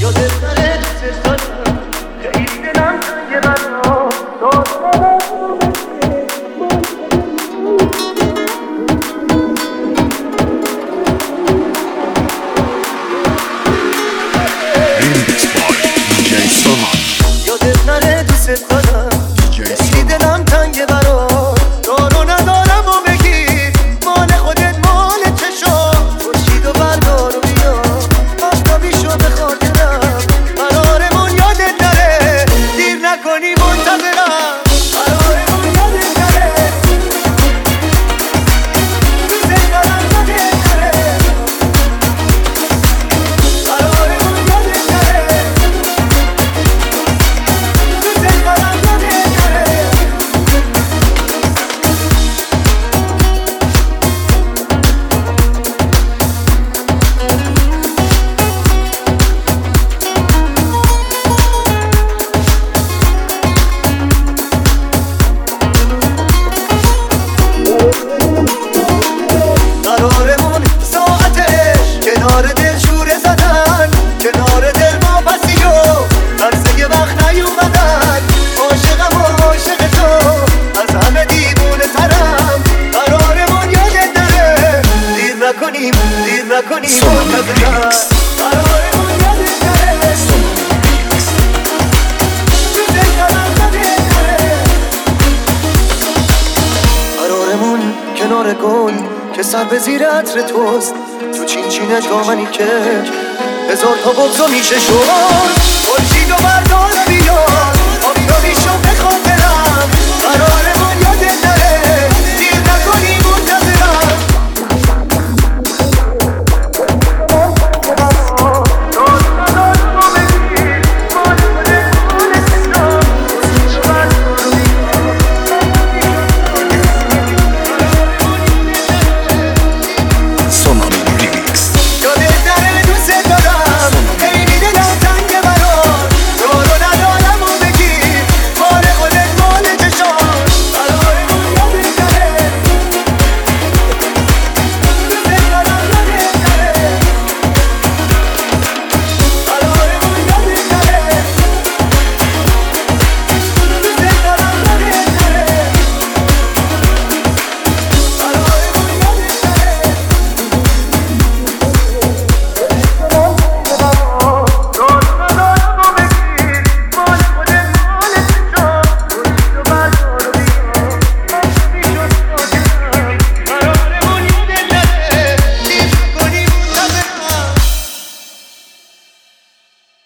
یادت نره دوست دارم خیلی دلم تنگه برات یادت نره دوست دارم خیلی دلم تنگه برات دارو ندارم و بگیر مال خودت مال چشم خورشید و بردار و بیا آفتابیشو به خاطرم قرارمون یادت نره دیر نکنی منتظرم قرارمون یادت نره دوست دارم یادت نره قرارمون یادت نره قرارمون ساعتش کنار دل شوره زدن کنار دل ما پسی و عرضه وقت نیومدن عاشقم و عاشق تو از همه دیوونه ترم قرارمون یادت نره دیر نکنیم منتظرم قرارمون یادت نره دوست دارم یادت نره قرارمون کنار گل که سر به زیر عطر توست تو چین دامنی که هزار تا بغضا میشه شد خورشید و بردار